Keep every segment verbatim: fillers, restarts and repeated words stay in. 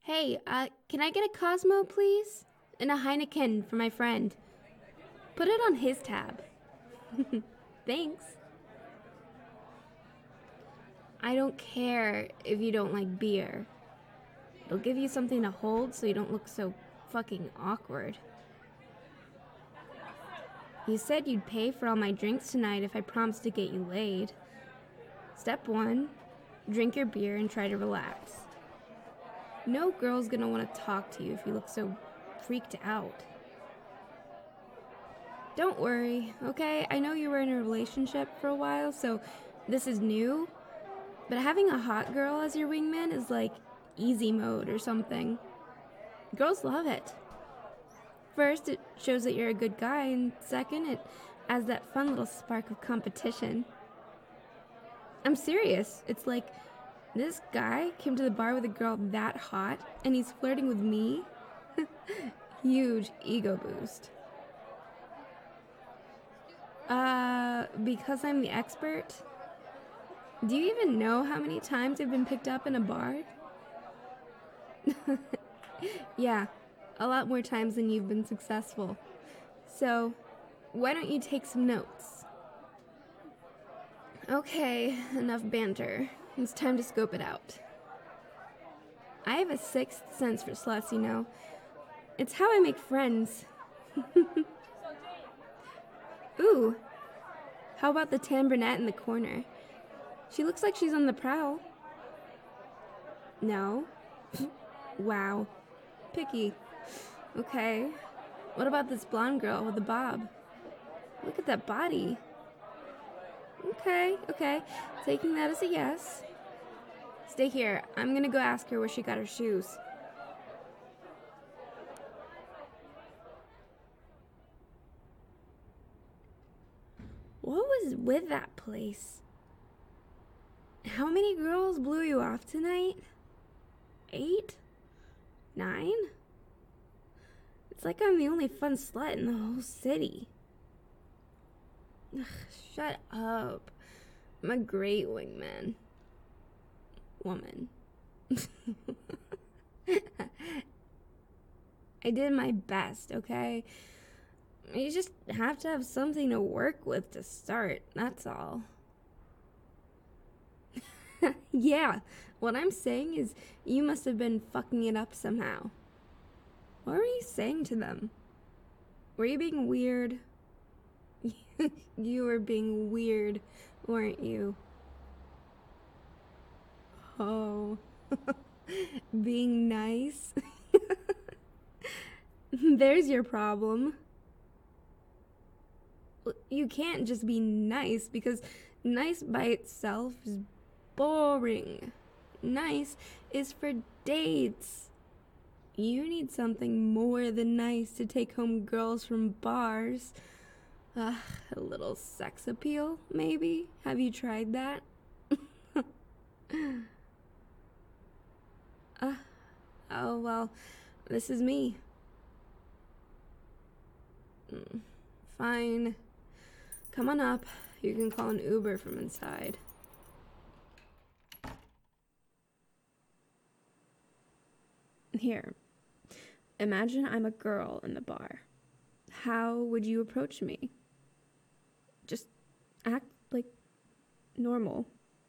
Hey, uh, can I get a Cosmo, please? And a Heineken for my friend. Put it on his tab. Thanks. I don't care if you don't like beer. It'll give you something to hold so you don't look so fucking awkward. You said you'd pay for all my drinks tonight if I promised to get you laid. Step one, drink your beer and try to relax. No girl's gonna want to talk to you if you look so freaked out. Don't worry, okay? I know you were in a relationship for a while, so this is new. But having a hot girl as your wingman is like easy mode or something. Girls love it. First, it shows that you're a good guy, and second, it adds that fun little spark of competition. I'm serious. It's like this guy came to the bar with a girl that hot, and he's flirting with me. Huge ego boost. Uh, because I'm the expert? Do you even know how many times I've been picked up in a bar? Yeah, a lot more times than you've been successful. So, why don't you take some notes? Okay, enough banter. It's time to scope it out. I have a sixth sense for sluts, you know. It's how I make friends. Ooh, how about the tan brunette in the corner? She looks like she's on the prowl. No? Wow. Picky. Okay. What about this blonde girl with the bob? Look at that body. Okay, okay. Taking that as a yes. Stay here. I'm gonna go ask her where she got her shoes. What was with that place? How many girls blew you off tonight? Eight? Nine? It's like I'm the only fun slut in the whole city. Ugh, shut up. I'm a great wingman. Woman. I did my best, okay? You just have to have something to work with to start, that's all. Yeah, what I'm saying is you must have been fucking it up somehow. What were you saying to them? Were you being weird? You were being weird, weren't you? Oh, being nice? There's your problem. You can't just be nice because nice by itself is boring. Nice is for dates. You need something more than nice to take home girls from bars. Uh, a little sex appeal, maybe? Have you tried that? uh, oh, well, this is me. Mm, fine. Come on up. You can call an Uber from inside. Here. Imagine I'm a girl in the bar. How would you approach me? Just act like normal.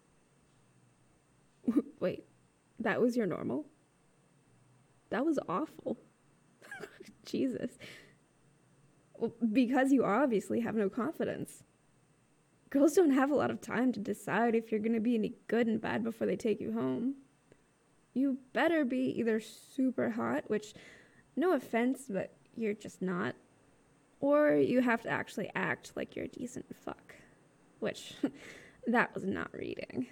Wait, that was your normal? That was awful. Jesus. Well, because you obviously have no confidence. Girls don't have a lot of time to decide if you're going to be any good and bad before they take you home. You better be either super hot, which, no offense, but you're just not, or you have to actually act like you're a decent fuck, which, that was not reading.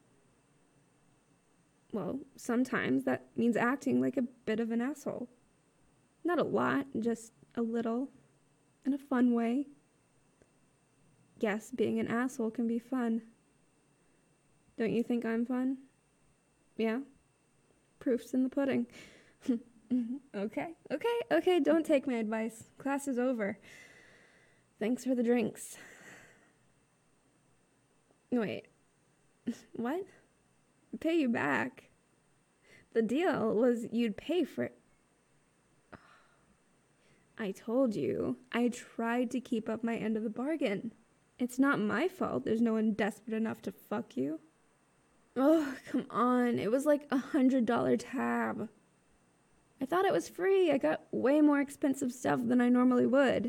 Well, sometimes that means acting like a bit of an asshole. Not a lot, just a little, in a fun way. Yes, being an asshole can be fun. Don't you think I'm fun? Yeah? Proof's in the pudding. Okay, okay, okay, don't take my advice. Class is over. Thanks for the drinks. Wait, what? Pay you back? The deal was you'd pay for it. I told you. I tried to keep up my end of the bargain. It's not my fault there's no one desperate enough to fuck you. Oh, come on. It was like a hundred dollar tab. I thought it was free. I got way more expensive stuff than I normally would.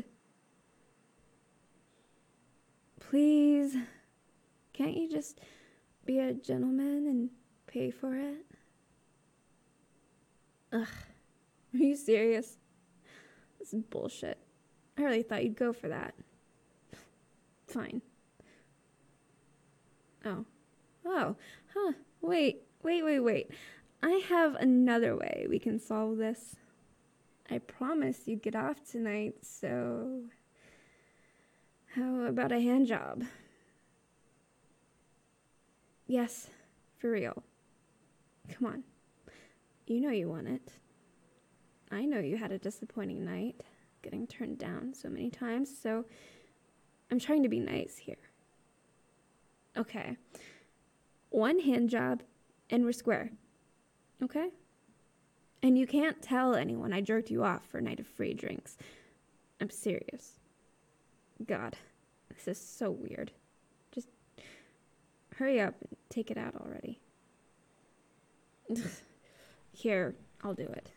Please, can't you just be a gentleman and pay for it? Ugh, are you serious? This is bullshit. I really thought you'd go for that. Fine. Oh. Oh. Huh. Wait. Wait, wait, wait. I have another way we can solve this. I promised you'd get off tonight, so... How about a hand job? Yes, for real. Come on. You know you want it. I know you had a disappointing night, getting turned down so many times, so I'm trying to be nice here. Okay. One hand job, and we're square. Okay? And you can't tell anyone I jerked you off for a night of free drinks. I'm serious. God, this is so weird. Just hurry up and take it out already. Here, I'll do it.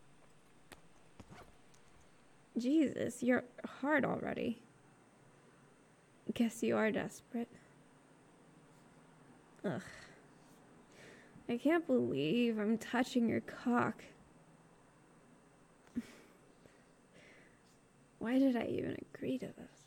Jesus, you're hard already. Guess you are desperate. Ugh. I can't believe I'm touching your cock. Why did I even agree to this?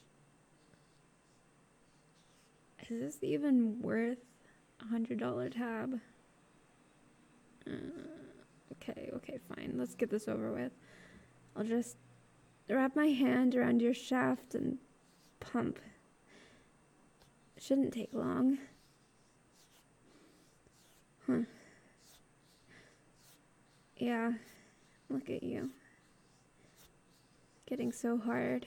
Is this even worth a hundred dollar tab? Uh, okay, okay, fine. Let's get this over with. I'll just wrap my hand around your shaft and pump. It shouldn't take long. Huh. Yeah, look at you. Getting so hard.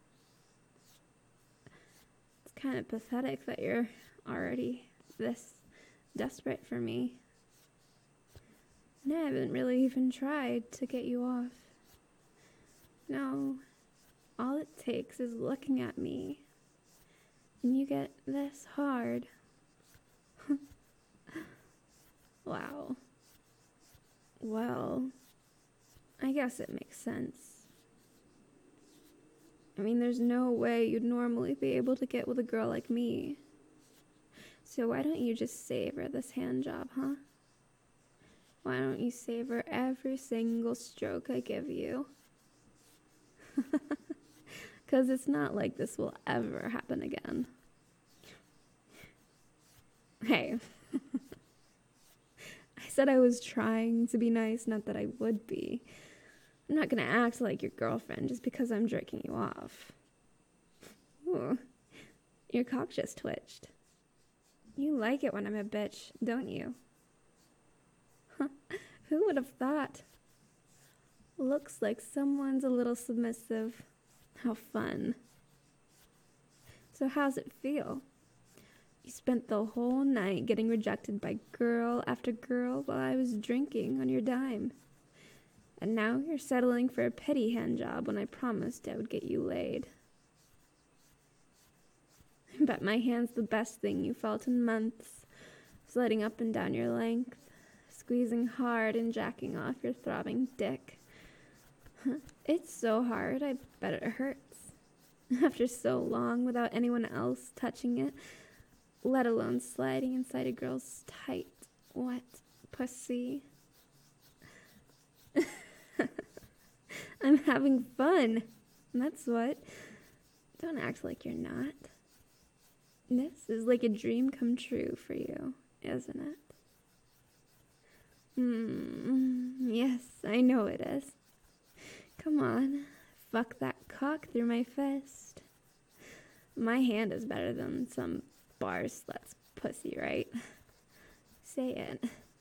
It's kind of pathetic that you're already this desperate for me. And I haven't really even tried to get you off. No, all it takes is looking at me, and you get this hard. Wow. Well, I guess it makes sense. I mean, there's no way you'd normally be able to get with a girl like me. So why don't you just savor this hand job, huh? Why don't you savor every single stroke I give you? Because it's not like this will ever happen again. Hey. I said I was trying to be nice, not that I would be. I'm not gonna act like your girlfriend just because I'm jerking you off. Ooh, your cock just twitched. You like it when I'm a bitch, don't you? Huh, who would have thought? Looks like someone's a little submissive. How fun. So how's it feel? You spent the whole night getting rejected by girl after girl while I was drinking on your dime. And now you're settling for a petty hand job when I promised I would get you laid. I bet my hand's the best thing you felt in months, sliding up and down your length, squeezing hard and jacking off your throbbing dick. It's so hard, I bet it hurts. After so long without anyone else touching it, let alone sliding inside a girl's tight, wet pussy. I'm having fun. That's what. Don't act like you're not. This is like a dream come true for you, isn't it? Hmm. Yes, I know it is. Come on. Fuck that cock through my fist. My hand is better than some bar slut's pussy, right? Say it.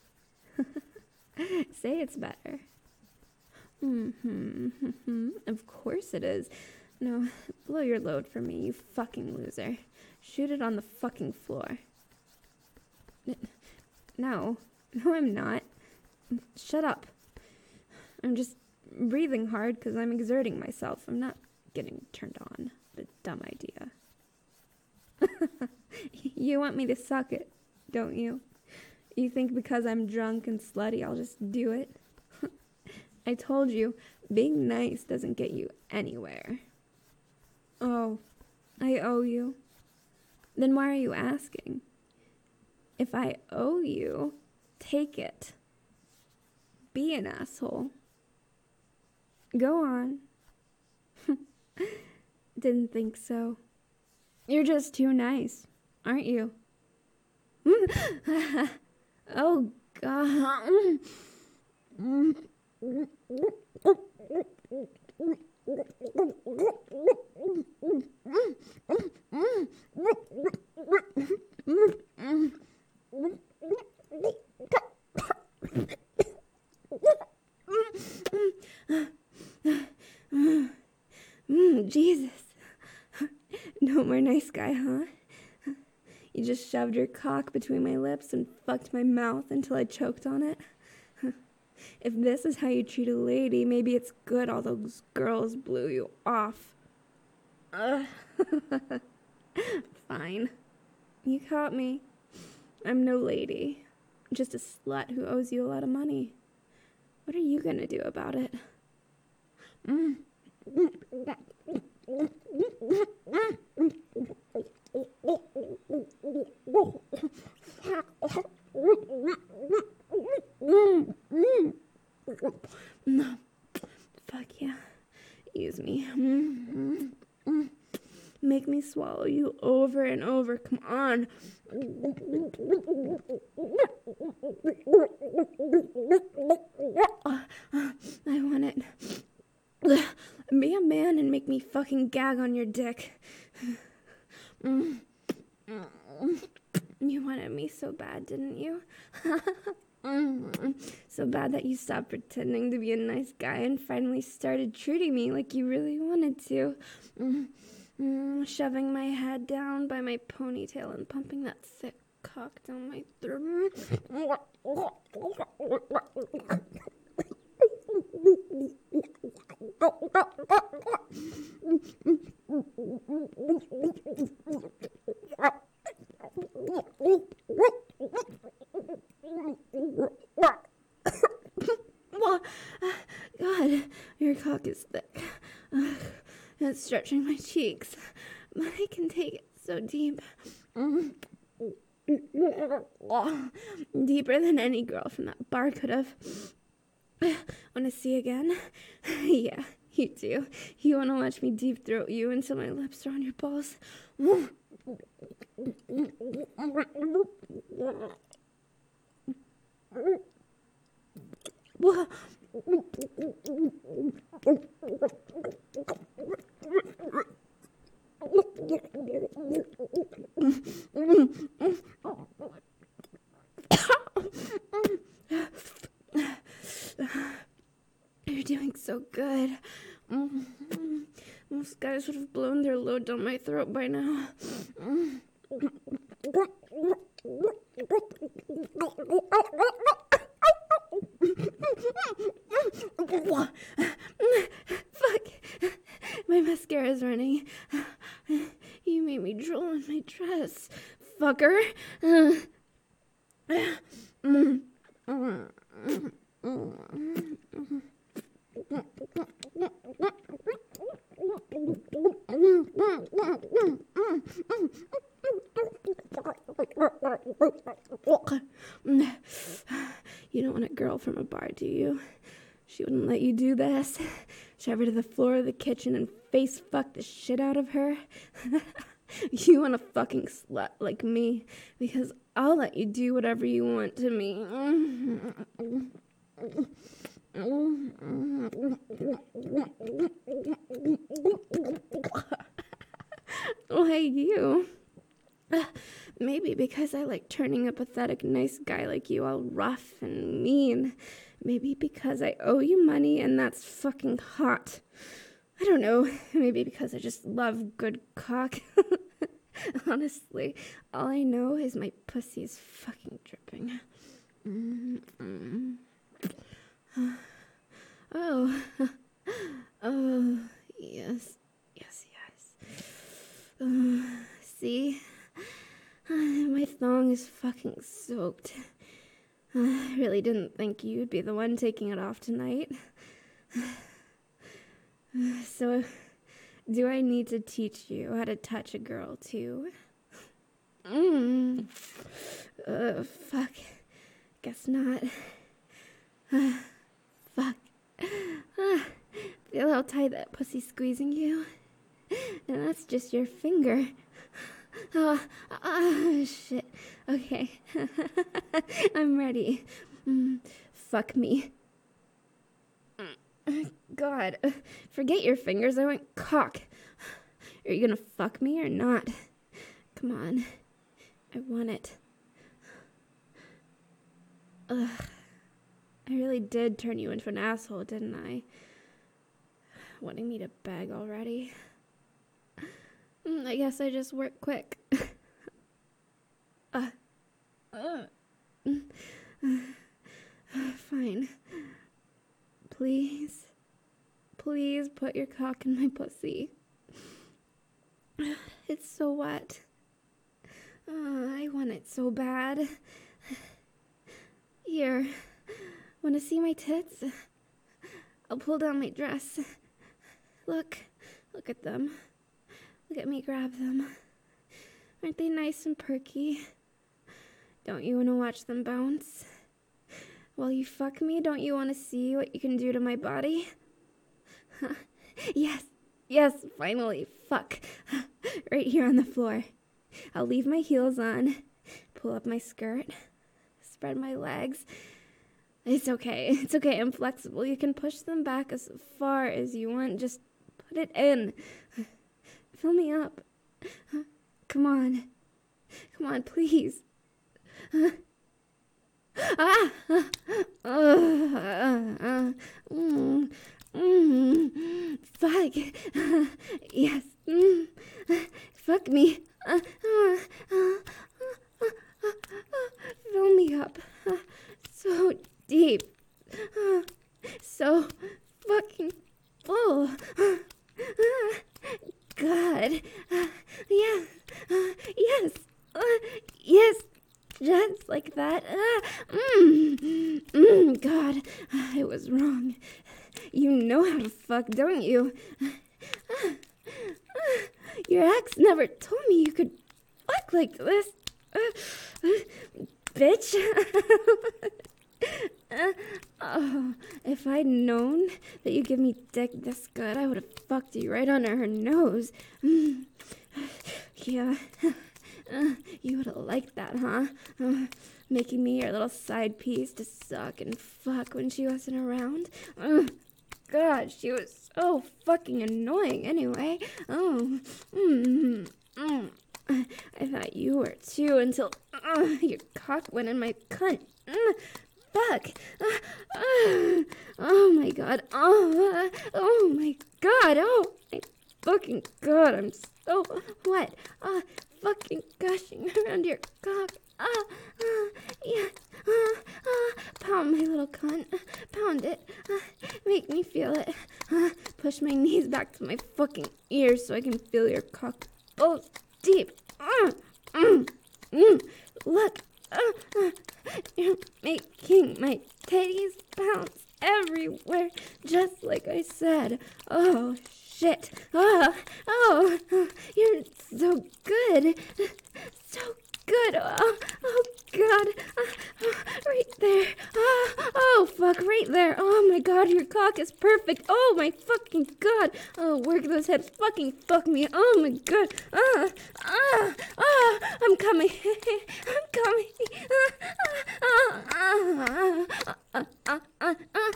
Say it's better. Mm-hmm, mm-hmm. Of course it is. No, blow your load for me, you fucking loser. Shoot it on the fucking floor. No, no, I'm not. Shut up. I'm just breathing hard because I'm exerting myself. I'm not getting turned on. A dumb idea. You want me to suck it, don't you? You think because I'm drunk and slutty, I'll just do it? I told you, being nice doesn't get you anywhere. Oh, I owe you? Then why are you asking? If I owe you, take it. Be an asshole. Go on. Didn't think so. You're just too nice, aren't you? Oh, God. Jesus. No more nice guy, huh? You just shoved your cock between my lips and fucked my mouth until I choked on it? If this is how you treat a lady, maybe it's good all those girls blew you off. Ugh. Fine. You caught me. I'm no lady. Just a slut who owes you a lot of money. What are you gonna do about it? Mm. Fuck yeah. Use me. Make me swallow you over and over. Come on. I want it. Be a man and make me fucking gag on your dick. You wanted me so bad, didn't you? So bad that you stopped pretending to be a nice guy and finally started treating me like you really wanted to. Shoving my head down by my ponytail and pumping that thick cock down my throat. God, your cock is thick. It's stretching my cheeks, but I can take it so deep. Deeper than any girl from that bar could have. Want to see again? Yeah, you do. You want to watch me deep throat you until my lips are on your balls? You're doing so good. Most guys would have blown their load down my throat by now. Fuck. My mascara's running. You made me drool in my dress, fucker. You don't want a girl from a bar, do you? She wouldn't let you do this. Shove her to the floor of the kitchen and face fuck the shit out of her. You want a fucking slut like me, because I'll let you do whatever you want to me. Why you? Maybe because I like turning a pathetic nice guy like you all rough and mean. Maybe because I owe you money and that's fucking hot. I don't know. Maybe because I just love good cock. Honestly, all I know is my pussy's fucking dripping. Mm-hmm. Oh. Oh, yes. Yes, yes. Uh, see? Uh, my thong is fucking soaked. Uh, I really didn't think you'd be the one taking it off tonight. Uh, so, do I need to teach you how to touch a girl, too? Mmm. Uh, fuck. Guess not. Uh, fuck. Uh, feel how tight that pussy's squeezing you? And that's just your finger. Oh, oh shit. Okay. I'm ready. Mm, fuck me. God. Forget your fingers. I want cock. Are you gonna fuck me or not? Come on. I want it. Ugh. I really did turn you into an asshole, didn't I? Wanting me to beg already? I guess I just work quick. uh, uh, fine. Please. Please put your cock in my pussy. It's so wet. Uh, I want it so bad. Here. Wanna see my tits? I'll pull down my dress. Look. Look at them. Look at me grab them. Aren't they nice and perky? Don't you want to watch them bounce? While you fuck me, don't you want to see what you can do to my body? Yes, yes, finally, fuck. Right here on the floor. I'll leave my heels on, pull up my skirt, spread my legs. It's okay, it's okay, I'm flexible. You can push them back as far as you want, just put it in. Fill me up. Come on. Come on, please. Ah! Uh, uh, uh, mm, mm, fuck. Yes. Mm, fuck me. Uh, uh, uh, uh, uh, fill me up. So deep. So fucking full. God. Uh, yeah. Uh, yes. Uh, yes. Just like that. Uh, mm, mm, God. I was wrong. You know how to fuck, don't you? Uh, uh, your ex never told me you could fuck like this. Uh, uh, bitch. uh, oh, if I'd known that you give me dick this good, I would have fucked you right under her nose. Mm. Yeah. Uh, you would have liked that, huh? Uh, making me your little side piece to suck and fuck when she wasn't around. Uh, God, she was so fucking annoying anyway. Oh, mm, mm. I thought you were too until uh, your cock went in my cunt. Mm, fuck. Uh, uh, oh my God. Oh, uh, oh my God. Oh my fucking God. I'm so wet. Uh, fucking gushing around your cock. Ah, ah, yes. Ah, ah, pound my little cunt. Pound it. Ah, make me feel it. Ah, push my knees back to my fucking ears so I can feel your cock. Oh, deep. Ah, mm, mm. Look. Ah, ah. You're making my titties bounce everywhere, just like I said. Oh, shit. Oh, oh, oh, you're so good. So good. Oh, oh God. Oh, oh, right there. Oh, oh, fuck, right there. Oh, my God, your cock is perfect. Oh, my fucking God. Oh, work those hips. Fucking fuck me. Oh, my God. Ah, ah, ah, I'm coming. I'm coming. Ah, ah, ah, ah, ah, ah, ah, ah,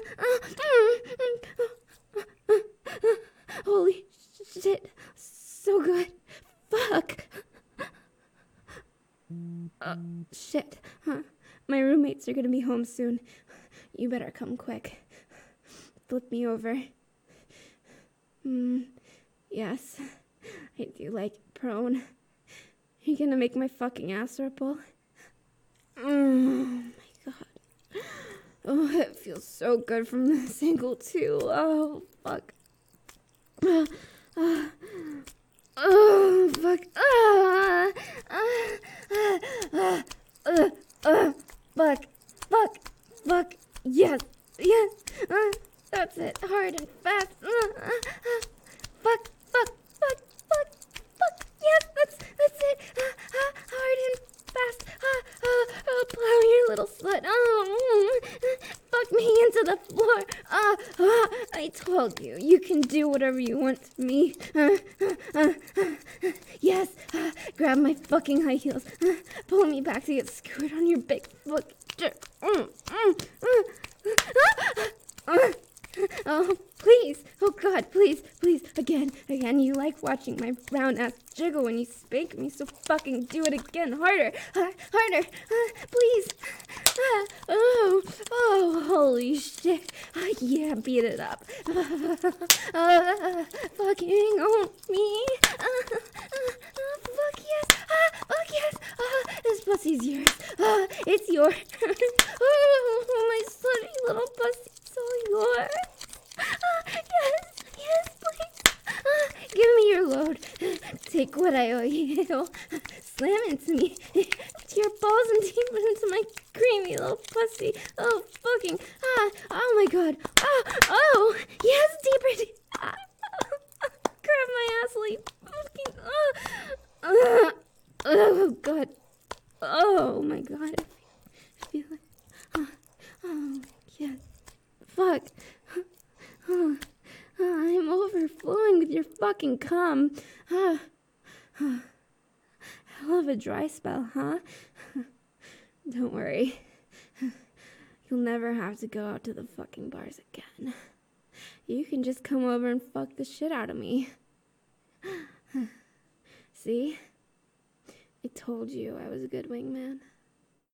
ah, ah. Holy shit. So good. Fuck. Uh, shit. Huh. My roommates are gonna be home soon. You better come quick. Flip me over. Hmm. Yes. I do like it prone. You gonna make my fucking ass ripple? Oh my God. Oh, it feels so good from this angle too. Oh, fuck. Uh, uh, oh, fuck. Uh, uh, uh, uh, uh, fuck. Fuck. Fuck. Yes. Yes. Uh, that's it. Hard and fast. Uh, uh, uh, fuck. Fuck. Fuck. Fuck. Fuck. Yes, that's that's it. Uh, uh, hard and fast. Uh, uh, oh, plow your little slut. Oh, mm, fuck me into the floor. Uh, uh, I told you, you can do whatever you want to me. Uh, uh, uh, uh, yes, uh, grab my fucking high heels. Uh, pull me back to get skewered on your big foot. Mm, mm, mm, uh, uh, oh, please. Oh, God, please, please. Again, again, you like watching my brown ass jiggle when you spank me, so fucking do it again. Harder, uh, harder, uh, please. Uh, oh, oh, holy shit. Uh, yeah, beat it up. Uh, uh, fucking on me. Uh, uh, uh, fuck yes. Uh, fuck yes. Uh, this pussy's yours. Uh, it's yours. Oh, my slutty little pussy's all yours. Uh, yes, yes, please. Uh, give me your load. Take what I owe you. Slam into me. To your balls and deep into my creamy little pussy. Oh, fucking. Ah, oh my god. Oh, oh, yes, deeper. deep. Ah, grab my ass like fucking. Oh, uh, oh, god. Oh my god. I feel it. Oh, oh, yes. Fuck. Oh, I'm overflowing with your fucking cum. Uh, uh, hell of a dry spell, huh? Don't worry. You'll never have to go out to the fucking bars again. You can just come over and fuck the shit out of me. See? I told you I was a good wingman.